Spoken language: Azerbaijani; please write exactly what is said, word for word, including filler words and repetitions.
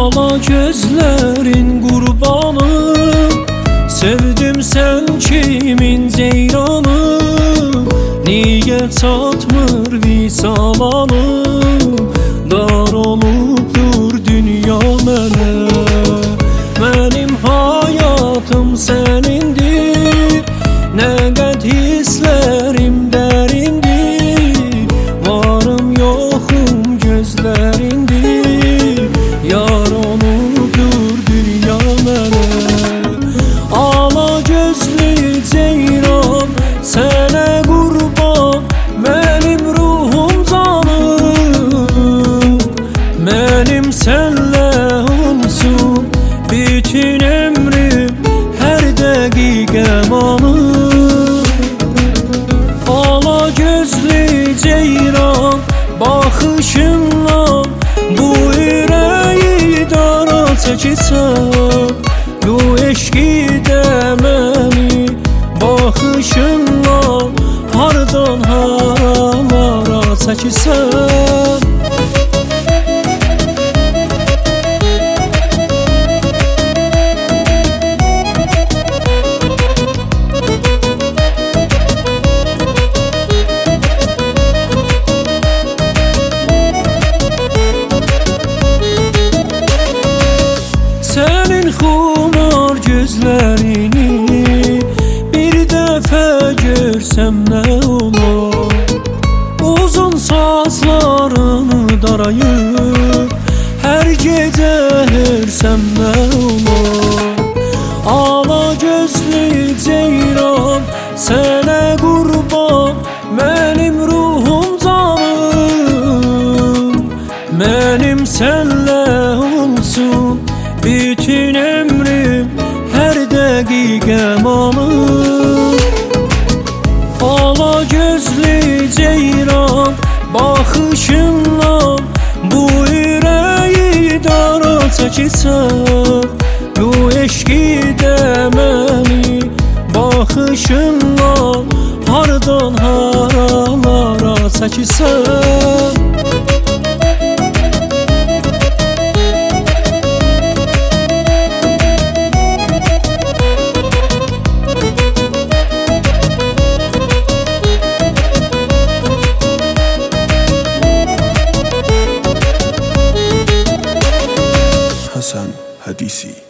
Ala gözlerin kurbanı, sevdim sen kimin ceyranı. Niye çatmır visalanı, dar olubdur dünya mənə. Mənim hayatım sənindir, nə qəd hisslərim dərindir. Varım yoxum gözlərindir, yar olubdur dünya mənə. Ala gözlü ceyran sənə qurban, mənim ruhum canım. Mənim sənlə olsun bütün ömrüm, hər dəqiqəm anım. Ala gözlü ceyran baxışınla bu ürəyi dara çəkirsən. Bu eşqidə məni baxışınla hardan haralara çəkirsən. Sənin xumar gözlərini bir dəfə görsəm nə olar? Uzun saçlarını darayıb hər gecə hörsəm nə olar? Ala gözlü ceyran sənə qurban, mənim ruhum canım. Mənim sənlə olsun bütün ömrüm, hər dəqiqəm anım. Ala gözlü ceyran baxışınla bu ürəyi dara çəkirsən. Bu eşqidə məni baxışınla hardan haralara çəkirsən. Hasan Hadisi.